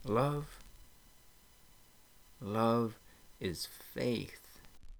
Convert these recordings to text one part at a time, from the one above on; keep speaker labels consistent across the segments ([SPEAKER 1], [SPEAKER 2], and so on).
[SPEAKER 1] Love, love is faith.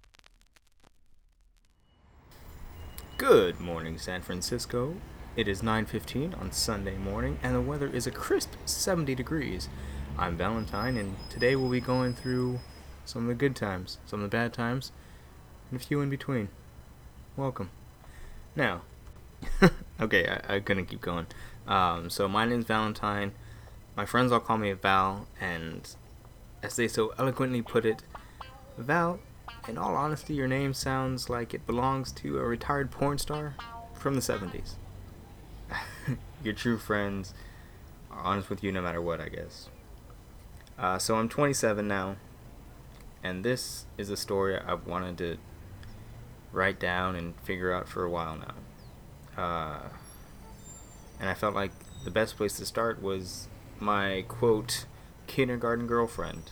[SPEAKER 1] Good morning, San Francisco. It is 9:15 on Sunday morning, and the weather is a crisp 70 degrees. I'm Valentine, and today we'll be going through some of the good times, some of the bad times, and a few in between. Welcome. Now, okay, I couldn't keep going. So my name's Valentine. My friends all call me Val, and as they so eloquently put it, Val, in all honesty, your name sounds like it belongs to a retired porn star from the 70s. Your true friends are honest with you no matter what, I guess. So I'm 27 now, and this is a story I've wanted to write down and figure out for a while now. And I felt like the best place to start was my, quote, kindergarten girlfriend.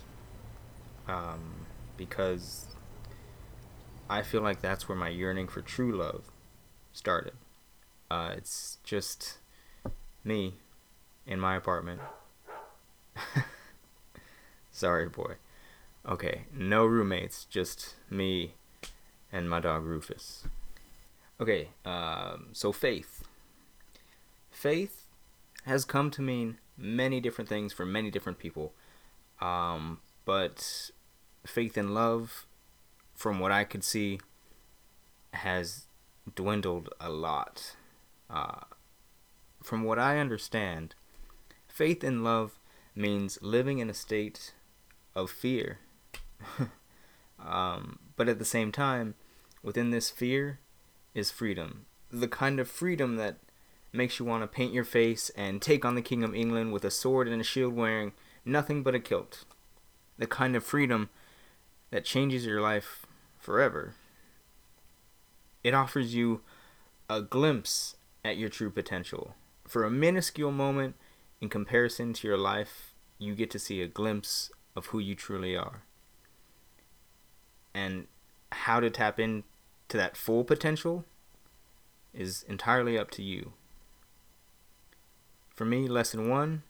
[SPEAKER 1] Because I feel like that's where my yearning for true love started. It's just me in my apartment. Sorry, boy. Okay, no roommates, just me and my dog Rufus. Okay, so faith. Faith has come to mean many different things for many different people. But faith in love, from what I could see, has dwindled a lot. From what I understand, faith in love means living in a state of fear. But at the same time, within this fear is freedom. The kind of freedom that makes you want to paint your face and take on the King of England with a sword and a shield wearing nothing but a kilt. The kind of freedom that changes your life forever. It offers you a glimpse at your true potential. For a minuscule moment in comparison to your life, you get to see a glimpse of who you truly are. And how to tap into that full potential is entirely up to you. For me, lesson 1,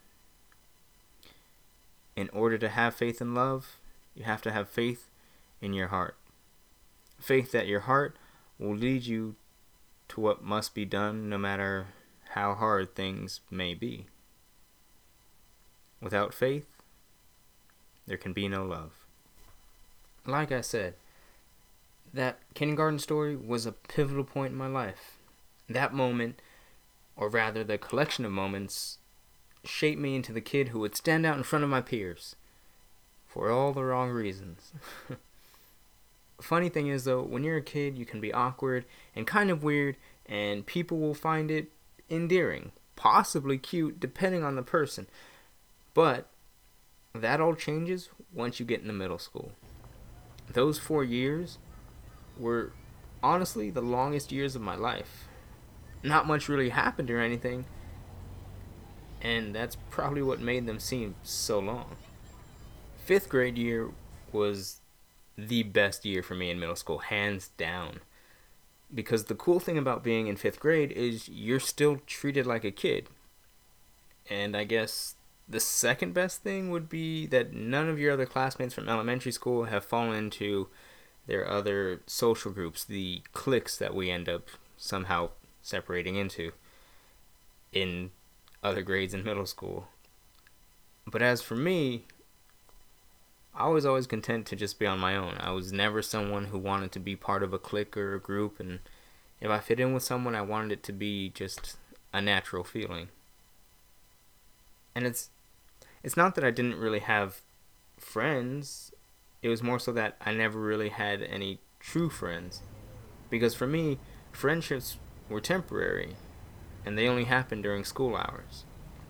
[SPEAKER 1] in order to have faith in love, you have to have faith in your heart. Faith that your heart will lead you to what must be done no matter how hard things may be. Without faith, there can be no love. Like I said, that kindergarten story was a pivotal point in my life. That moment, or rather the collection of moments, shaped me into the kid who would stand out in front of my peers for all the wrong reasons. Funny thing is though, when you're a kid, you can be awkward and kind of weird, and people will find it endearing, possibly cute, depending on the person. But that all changes once you get into middle school. Those 4 years were honestly the longest years of my life. Not much really happened or anything, and that's probably what made them seem so long. 5th grade year was the best year for me in middle school, hands down. Because the cool thing about being in 5th grade is you're still treated like a kid. And I guess the second best thing would be that none of your other classmates from elementary school have fallen into their other social groups, the cliques that we end up somehow separating into in other grades in middle school. But as for me, I was always content to just be on my own. I was never someone who wanted to be part of a clique or a group, and if I fit in with someone, I wanted it to be just a natural feeling. And it's not that I didn't really have friends. It was more so that I never really had any true friends. Because for me, friendships were temporary, and they only happened during school hours.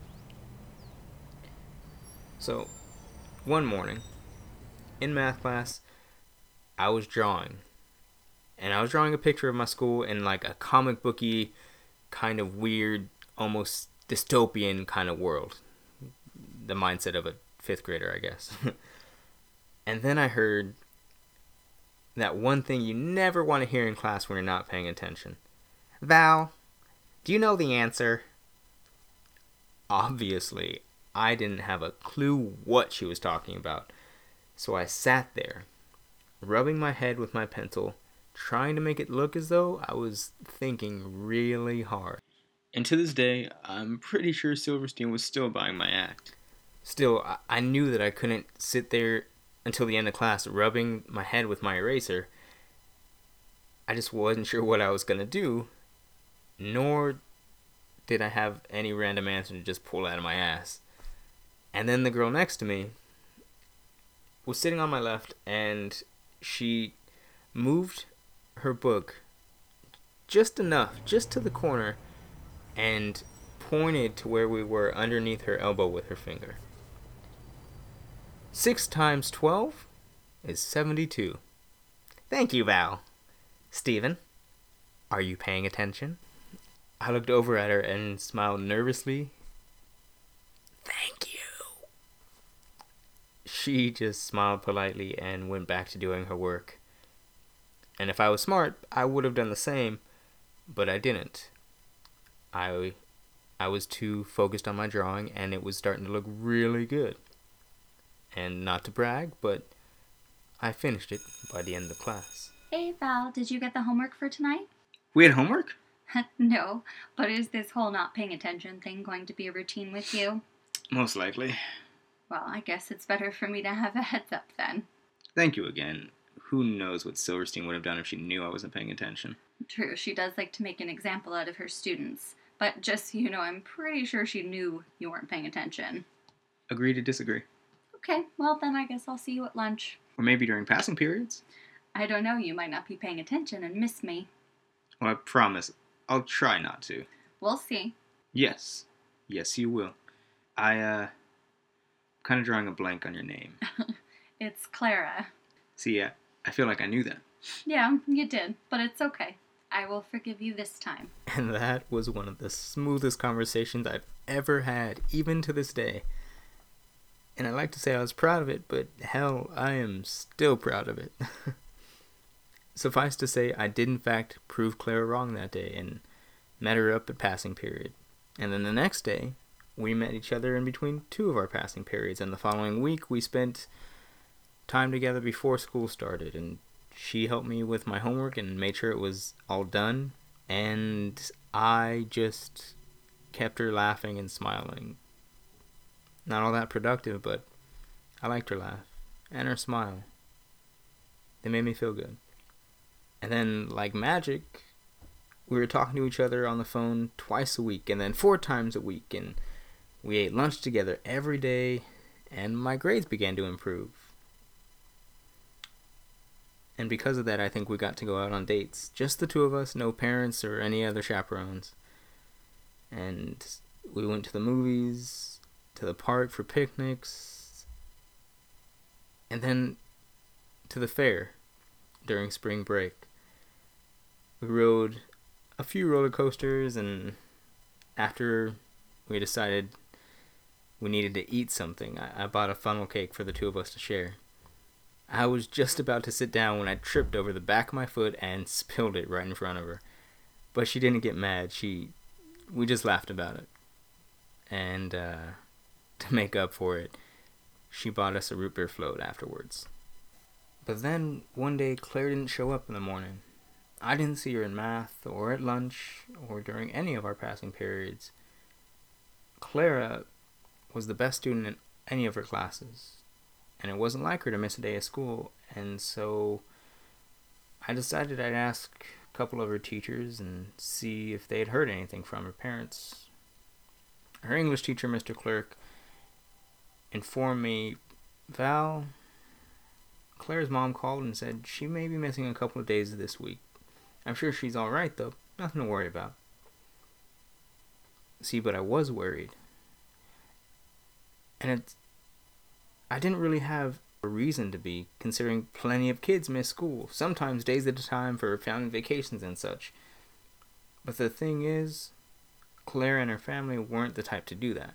[SPEAKER 1] So, one morning, in math class, I was drawing. And I was drawing a picture of my school in like a comic booky, kind of weird, almost dystopian kind of world. The mindset of a 5th grader, I guess. And then I heard that one thing you never want to hear in class when you're not paying attention. Val, do you know the answer? Obviously, I didn't have a clue what she was talking about. So I sat there, rubbing my head with my pencil, trying to make it look as though I was thinking really hard.
[SPEAKER 2] And to this day, I'm pretty sure Silverstein was still buying my act.
[SPEAKER 1] Still, I knew that I couldn't sit there until the end of class rubbing my head with my eraser. I just wasn't sure what I was going to do, nor did I have any random answer to just pull out of my ass. And then the girl next to me was sitting on my left, and she moved her book just enough, just to the corner, and pointed to where we were underneath her elbow with her finger. 6 times 12 is 72. Thank you, Val. Steven, are you paying attention? I looked over at her and smiled nervously. Thank you. She just smiled politely and went back to doing her work. And if I was smart, I would have done the same, but I didn't. I was too focused on my drawing, and it was starting to look really good. And not to brag, but I finished it by the end of class.
[SPEAKER 3] Hey Val, did you get the homework for tonight?
[SPEAKER 2] We had homework?
[SPEAKER 3] No, but is this whole not paying attention thing going to be a routine with you?
[SPEAKER 2] Most likely.
[SPEAKER 3] Well, I guess it's better for me to have a heads up then.
[SPEAKER 2] Thank you again. Who knows what Silverstein would have done if she knew I wasn't paying attention.
[SPEAKER 3] True, she does like to make an example out of her students. But just so you know, I'm pretty sure she knew you weren't paying attention.
[SPEAKER 2] Agree to disagree.
[SPEAKER 3] Okay, well then I guess I'll see you at lunch.
[SPEAKER 2] Or maybe during passing periods.
[SPEAKER 3] I don't know, you might not be paying attention and miss me.
[SPEAKER 2] Well, I promise, I'll try not to.
[SPEAKER 3] We'll see.
[SPEAKER 2] Yes. Yes, you will. I'm kind of drawing a blank on your name.
[SPEAKER 3] It's Clara.
[SPEAKER 2] See, I feel like I knew that.
[SPEAKER 3] Yeah, you did, but it's okay. I will forgive you this time.
[SPEAKER 1] And that was one of the smoothest conversations I've ever had, even to this day. And I like to say I was proud of it, but hell, I am still proud of it. Suffice to say, I did in fact prove Clara wrong that day and met her up at passing period. And then the next day, we met each other in between 2 of our passing periods, and the following week we spent time together before school started, and she helped me with my homework and made sure it was all done, and I just kept her laughing and smiling. Not all that productive, but I liked her laugh and her smile. They made me feel good. And then, like magic, we were talking to each other on the phone twice a week, and then 4 times a week, and we ate lunch together every day, and my grades began to improve. And because of that, I think we got to go out on dates. Just the 2 of us, no parents or any other chaperones. And we went to the movies, to the park for picnics, and then to the fair during spring break. We rode a few roller coasters, and after we decided we needed to eat something, I bought a funnel cake for the 2 of us to share. I was just about to sit down when I tripped over the back of my foot and spilled it right in front of her. But she didn't get mad. We just laughed about it. And to make up for it, she bought us a root beer float afterwards. But then one day Claire didn't show up in the morning. I didn't see her in math or at lunch or during any of our passing periods. Clara was the best student in any of her classes, and it wasn't like her to miss a day of school, and so I decided I'd ask a couple of her teachers and see if they had heard anything from her parents. Her English teacher, Mr. Clerk, informed me, Val, Claire's mom called and said she may be missing a couple of days this week. I'm sure she's alright though, nothing to worry about. See, but I was worried. And I didn't really have a reason to be, considering plenty of kids miss school, sometimes days at a time for family vacations and such. But the thing is, Claire and her family weren't the type to do that.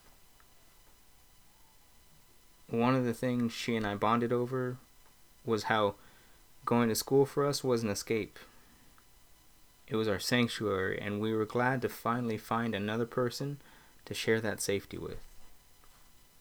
[SPEAKER 1] One of the things she and I bonded over was how going to school for us was an escape. It was our sanctuary, and we were glad to finally find another person to share that safety with.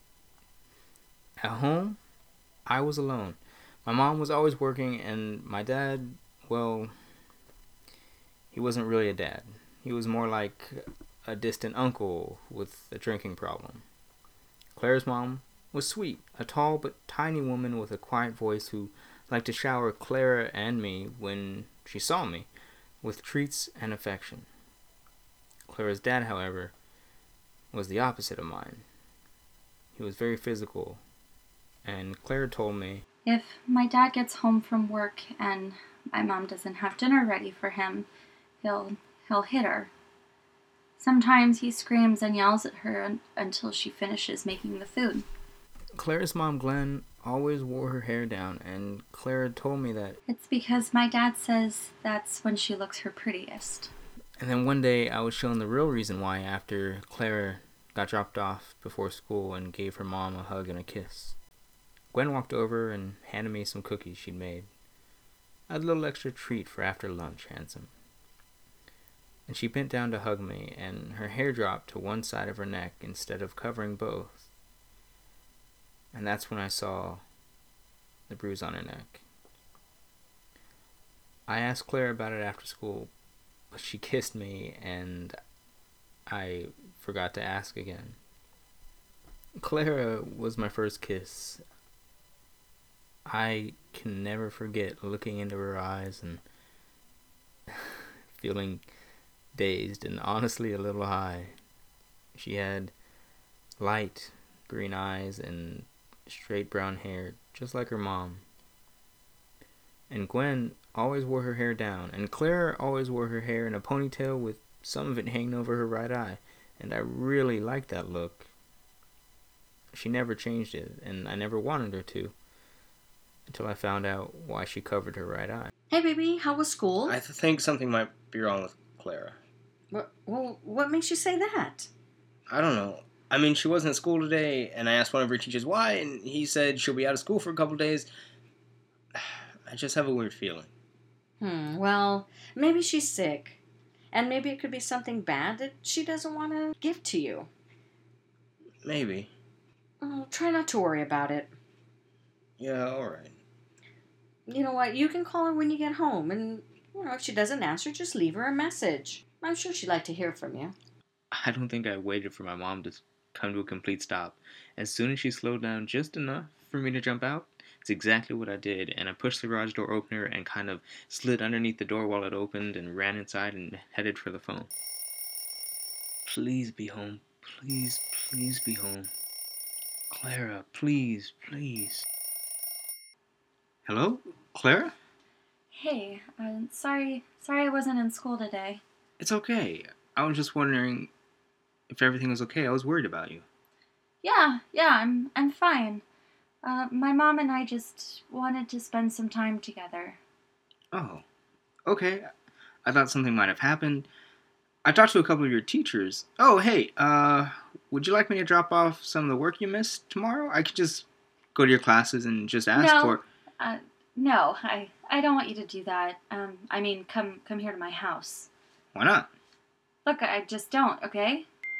[SPEAKER 1] At home, I was alone. My mom was always working, and my dad, well, he wasn't really a dad. He was more like a distant uncle with a drinking problem. Claire's mom was sweet, a tall but tiny woman with a quiet voice who liked to shower Clara and me when she saw me with treats and affection. Clara's dad, however, was the opposite of mine. He was very physical, and Clara told me,
[SPEAKER 3] If my dad gets home from work and my mom doesn't have dinner ready for him, he'll hit her. Sometimes he screams and yells at her until she finishes making the food.
[SPEAKER 1] Clara's mom, Glenn, always wore her hair down, and Clara told me that.
[SPEAKER 3] It's because my dad says that's when she looks her prettiest.
[SPEAKER 1] And then one day I was shown the real reason why after Clara got dropped off before school and gave her mom a hug and a kiss. Gwen walked over and handed me some cookies she'd made. A little extra treat for after lunch, handsome. And she bent down to hug me, and her hair dropped to one side of her neck instead of covering both. And that's when I saw the bruise on her neck. I asked Claire about it after school, but she kissed me, and I forgot to ask again. Clara was my first kiss. I can never forget looking into her eyes and feeling dazed and honestly a little high. She had light green eyes and straight brown hair, just like her mom. And Gwen always wore her hair down, and Clara always wore her hair in a ponytail with some of it hanging over her right eye, and I really liked that look. She never changed it, and I never wanted her to, until I found out why she covered her right eye.
[SPEAKER 4] Hey, baby, how was school?
[SPEAKER 5] I think something might be wrong with Clara.
[SPEAKER 4] What makes you say that?
[SPEAKER 5] I don't know. I mean, she wasn't at school today, and I asked one of her teachers why, and he said she'll be out of school for a couple days. I just have a weird feeling.
[SPEAKER 4] Well, maybe she's sick. And maybe it could be something bad that she doesn't want to give to you.
[SPEAKER 5] Maybe.
[SPEAKER 4] Try not to worry about it.
[SPEAKER 5] Yeah, alright.
[SPEAKER 4] You know what? You can call her when you get home, and, if she doesn't answer, just leave her a message. I'm sure she'd like to hear from you.
[SPEAKER 1] I don't think I waited for my mom to come to a complete stop. As soon as she slowed down just enough for me to jump out, it's exactly what I did, and I pushed the garage door opener and kind of slid underneath the door while it opened and ran inside and headed for the phone. Please be home. Please, please be home. Clara, please, please.
[SPEAKER 2] Hello? Clara?
[SPEAKER 3] Hey, sorry I wasn't in school today.
[SPEAKER 2] It's okay. I was just wondering if everything was okay. I was worried about you.
[SPEAKER 3] Yeah, I'm fine. My mom and I just wanted to spend some time together.
[SPEAKER 2] Oh, okay. I thought something might have happened. I talked to a couple of your teachers. Oh, hey, would you like me to drop off some of the work you missed tomorrow? I could just go to your classes and just ask for...
[SPEAKER 3] No, I don't want you to do that. Come here to my house.
[SPEAKER 2] Why not?
[SPEAKER 3] Look, I just don't, okay?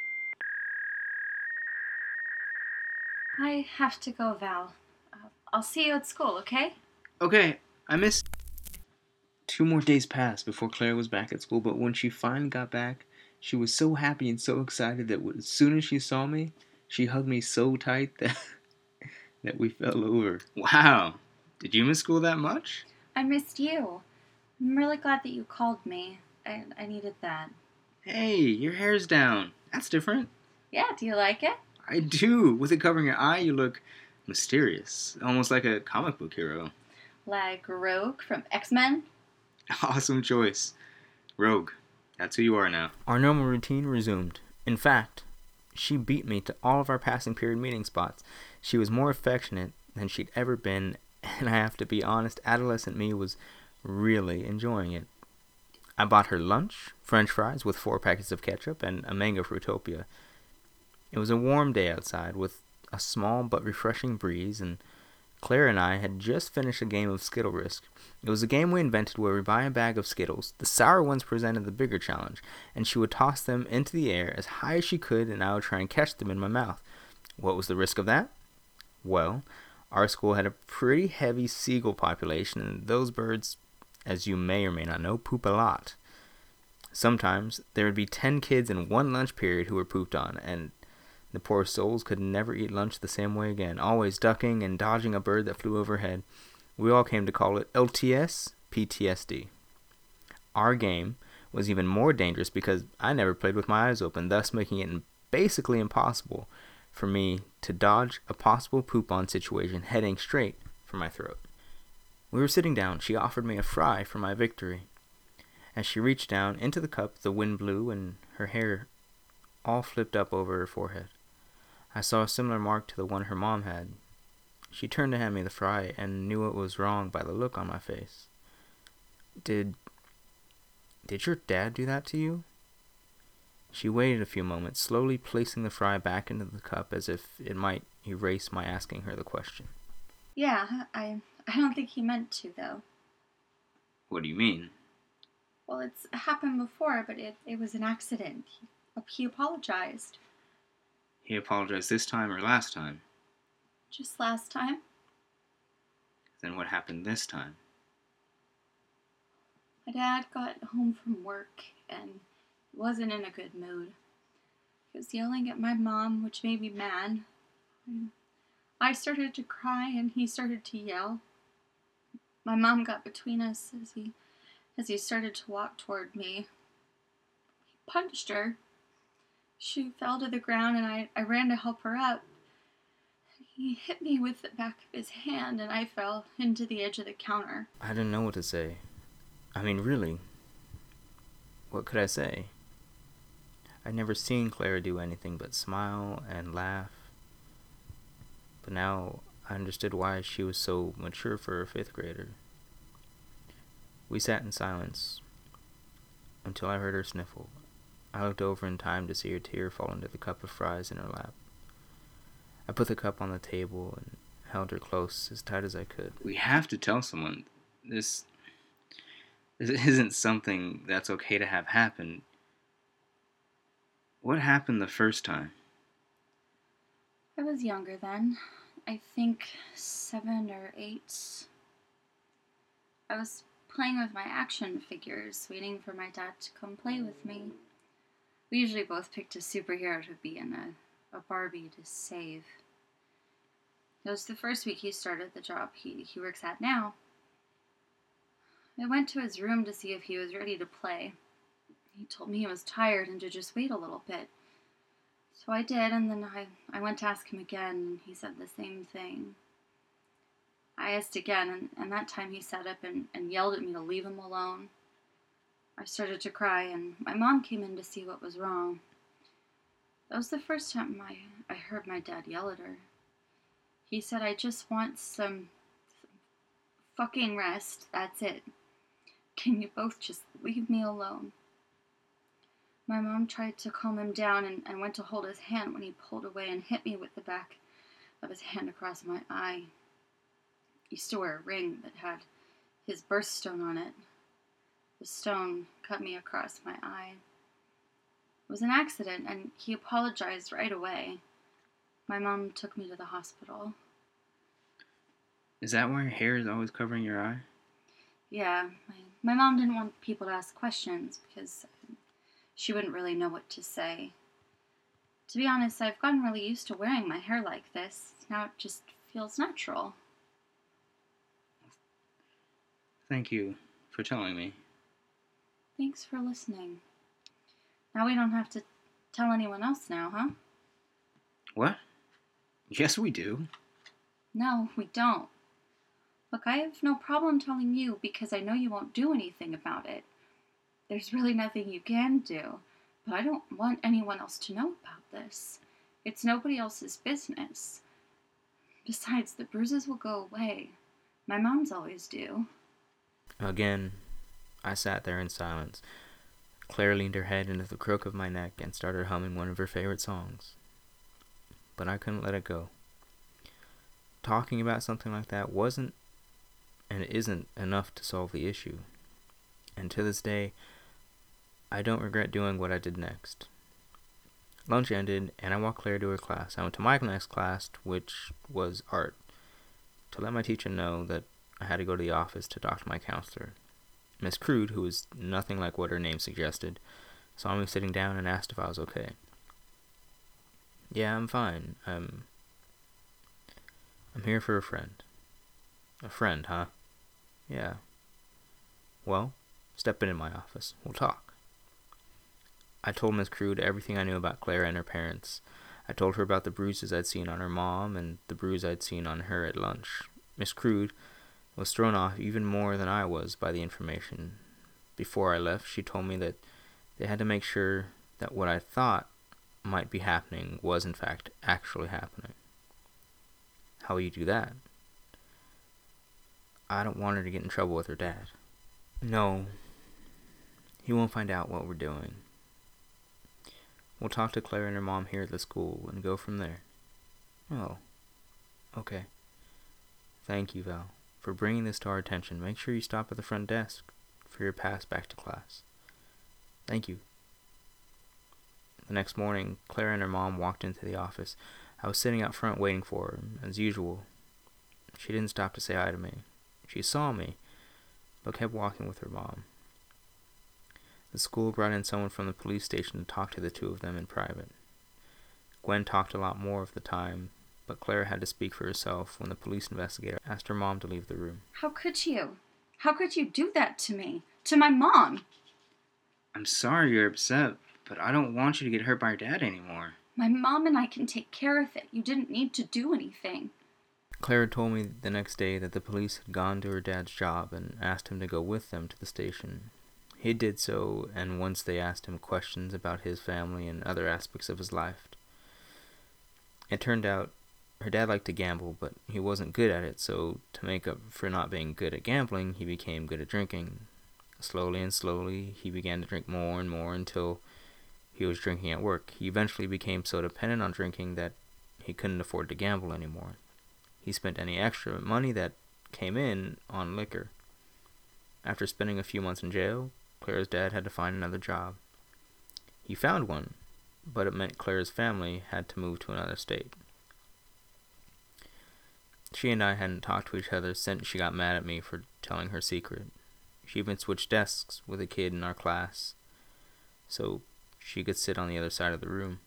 [SPEAKER 3] I have to go, Val. I'll see you at school, okay?
[SPEAKER 2] Okay, I missed... 2 more days passed before Clara was back at school, but when she finally got back, she was so happy and so excited that as soon as she saw me, she hugged me so tight that we fell over. Wow, did you miss school that much?
[SPEAKER 3] I missed you. I'm really glad that you called me. I needed that.
[SPEAKER 2] Hey, your hair's down. That's different.
[SPEAKER 3] Yeah, do you like it?
[SPEAKER 2] I do. With it covering your eye, you look mysterious. Almost like a comic book hero.
[SPEAKER 3] Like Rogue from X-Men?
[SPEAKER 2] Awesome choice. Rogue. That's who you are now.
[SPEAKER 1] Our normal routine resumed. In fact, she beat me to all of our passing period meeting spots. She was more affectionate than she'd ever been, and I have to be honest, adolescent me was really enjoying it. I bought her lunch, french fries with 4 packets of ketchup, and a mango Fruitopia. It was a warm day outside with a small but refreshing breeze, and Claire and I had just finished a game of Skittle Risk. It was a game we invented where we buy a bag of Skittles. The sour ones presented the bigger challenge, and she would toss them into the air as high as she could, and I would try and catch them in my mouth. What was the risk of that? Well, our school had a pretty heavy seagull population, and those birds, as you may or may not know, poop a lot. Sometimes there would be 10 kids in one lunch period who were pooped on, and the poor souls could never eat lunch the same way again, always ducking and dodging a bird that flew overhead. We all came to call it LTS PTSD. Our game was even more dangerous because I never played with my eyes open, thus making it basically impossible for me to dodge a possible poop-on situation heading straight for my throat. We were sitting down. She offered me a fry for my victory. As she reached down into the cup, the wind blew and her hair all flipped up over her forehead. I saw a similar mark to the one her mom had. She turned to hand me the fry and knew it was wrong by the look on my face. Did your dad do that to you? She waited a few moments, slowly placing the fry back into the cup as if it might erase my asking her the question.
[SPEAKER 3] Yeah, I don't think he meant to, though.
[SPEAKER 2] What do you mean?
[SPEAKER 3] Well, it's happened before, but it was an accident. He apologized.
[SPEAKER 2] He apologized this time or last time?
[SPEAKER 3] Just last time.
[SPEAKER 2] Then what happened this time?
[SPEAKER 3] My dad got home from work and he wasn't in a good mood. He was yelling at my mom, which made me mad. I started to cry and he started to yell. My mom got between us as he started to walk toward me. He punched her. She fell to the ground and I ran to help her up. He hit me with the back of his hand and I fell into the edge of the counter.
[SPEAKER 1] I didn't know what to say. I mean, really, what could I say? I'd never seen Clara do anything but smile and laugh. But now I understood why she was so mature for a 5th grader. We sat in silence until I heard her sniffle. I looked over in time to see her tear fall into the cup of fries in her lap. I put the cup on the table and held her close as tight as I could.
[SPEAKER 2] We have to tell someone. This isn't something that's okay to have happen. What happened the first time?
[SPEAKER 3] I was younger then. I think 7 or 8. I was playing with my action figures, waiting for my dad to come play with me. We usually both picked a superhero to be in a Barbie to save. It was the first week he started the job he works at now. I went to his room to see if he was ready to play. He told me he was tired and to just wait a little bit. So I did, and then I went to ask him again, and he said the same thing. I asked again, and that time he sat up and yelled at me to leave him alone. I started to cry, and my mom came in to see what was wrong. That was the first time I heard my dad yell at her. He said, "I just want some fucking rest, that's it. Can you both just leave me alone?" My mom tried to calm him down and went to hold his hand when he pulled away and hit me with the back of his hand across my eye. He used to wear a ring that had his birthstone on it. The stone cut me across my eye. It was an accident, and he apologized right away. My mom took me to the hospital.
[SPEAKER 2] Is that why your hair is always covering your eye?
[SPEAKER 3] Yeah, my mom didn't want people to ask questions because she wouldn't really know what to say. To be honest, I've gotten really used to wearing my hair like this. Now it just feels natural.
[SPEAKER 2] Thank you for telling me.
[SPEAKER 3] Thanks for listening. Now we don't have to tell anyone else now, huh?
[SPEAKER 2] What? Yes, we do.
[SPEAKER 3] No, we don't. Look, I have no problem telling you because I know you won't do anything about it. There's really nothing you can do, but I don't want anyone else to know about this. It's nobody else's business. Besides, the bruises will go away. My mom's always do.
[SPEAKER 1] Again, I sat there in silence. Claire leaned her head into the crook of my neck and started humming one of her favorite songs. But I couldn't let it go. Talking about something like that wasn't and isn't enough to solve the issue. And to this day, I don't regret doing what I did next. Lunch ended, and I walked Claire to her class. I went to my next class, which was art, to let my teacher know that I had to go to the office to talk to my counselor. Miss Crude, who was nothing like what her name suggested, saw me sitting down and asked if I was okay. Yeah, I'm fine. I'm here for a friend. A friend, huh? Yeah. Well, step into my office. We'll talk. I told Miss Crude everything I knew about Clara and her parents. I told her about the bruises I'd seen on her mom and the bruise I'd seen on her at lunch. Miss Crude was thrown off even more than I was by the information. Before I left, she told me that they had to make sure that what I thought might be happening was in fact actually happening. How will you do that? I don't want her to get in trouble with her dad. No, he won't find out what we're doing. We'll talk to Claire and her mom here at the school and go from there. Oh, okay. Thank you, Val, for bringing this to our attention. Make sure you stop at the front desk for your pass back to class. Thank you. The next morning, Clara and her mom walked into the office. I was sitting out front waiting for her, as usual. She didn't stop to say hi to me. She saw me, but kept walking with her mom. The school brought in someone from the police station to talk to the two of them in private. Gwen talked a lot more of the time, but Clara had to speak for herself when the police investigator asked her mom to leave the room.
[SPEAKER 3] How could you? How could you do that to me? To my mom?
[SPEAKER 2] I'm sorry you're upset, but I don't want you to get hurt by your dad anymore.
[SPEAKER 3] My mom and I can take care of it. You didn't need to do anything.
[SPEAKER 1] Clara told me the next day that the police had gone to her dad's job and asked him to go with them to the station. He did so, and once they asked him questions about his family and other aspects of his life. It turned out her dad liked to gamble, but he wasn't good at it, so to make up for not being good at gambling, he became good at drinking. Slowly and slowly, he began to drink more and more until he was drinking at work. He eventually became so dependent on drinking that he couldn't afford to gamble anymore. He spent any extra money that came in on liquor. After spending a few months in jail, Clara's dad had to find another job. He found one, but it meant Clara's family had to move to another state. She and I hadn't talked to each other since she got mad at me for telling her secret. She even switched desks with a kid in our class so she could sit on the other side of the room.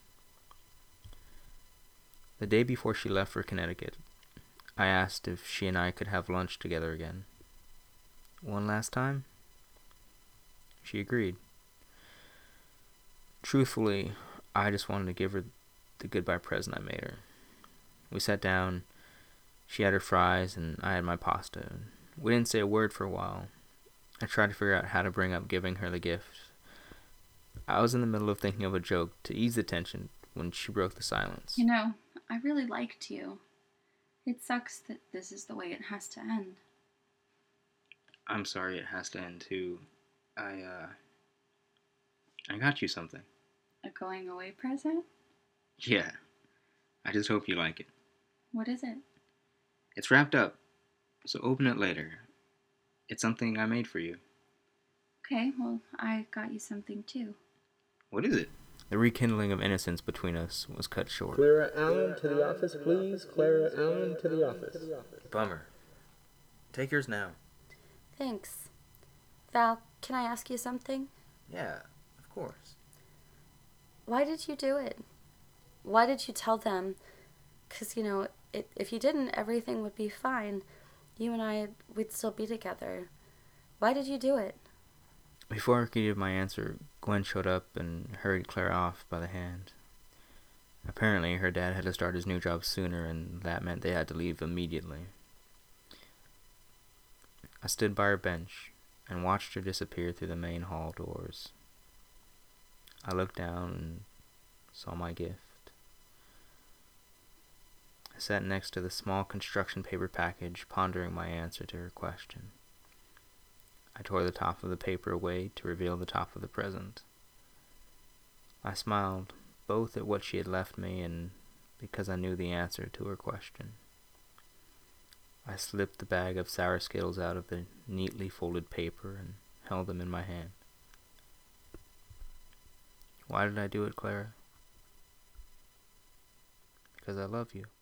[SPEAKER 1] The day before she left for Connecticut, I asked if she and I could have lunch together again. One last time? She agreed. Truthfully, I just wanted to give her the goodbye present I made her. We sat down. She had her fries, and I had my pasta. We didn't say a word for a while. I tried to figure out how to bring up giving her the gift. I was in the middle of thinking of a joke to ease the tension when she broke the silence.
[SPEAKER 3] You know, I really liked you. It sucks that this is the way it has to end.
[SPEAKER 2] I'm sorry it has to end too. I got you something.
[SPEAKER 3] A going away present?
[SPEAKER 2] Yeah. I just hope you like it.
[SPEAKER 3] What is it?
[SPEAKER 2] It's wrapped up, so open it later. It's something I made for you.
[SPEAKER 3] Okay, well, I got you something too.
[SPEAKER 2] What is it?
[SPEAKER 1] The rekindling of innocence between us was cut short.
[SPEAKER 6] Clara Allen to the office, please. Clara Allen to the office.
[SPEAKER 1] Bummer. Take yours now.
[SPEAKER 7] Thanks. Val, can I ask you something?
[SPEAKER 1] Yeah, of course.
[SPEAKER 7] Why did you do it? Why did you tell them? 'Cause, you know, if you didn't, everything would be fine. You and I, we'd still be together. Why did you do it?
[SPEAKER 1] Before I could give my answer, Gwen showed up and hurried Clara off by the hand. Apparently, her dad had to start his new job sooner, and that meant they had to leave immediately. I stood by her bench and watched her disappear through the main hall doors. I looked down and saw my gift. I sat next to the small construction paper package, pondering my answer to her question. I tore the top of the paper away to reveal the top of the present. I smiled, both at what she had left me and because I knew the answer to her question. I slipped the bag of sour Skittles out of the neatly folded paper and held them in my hand. Why did I do it, Clara? because I love you.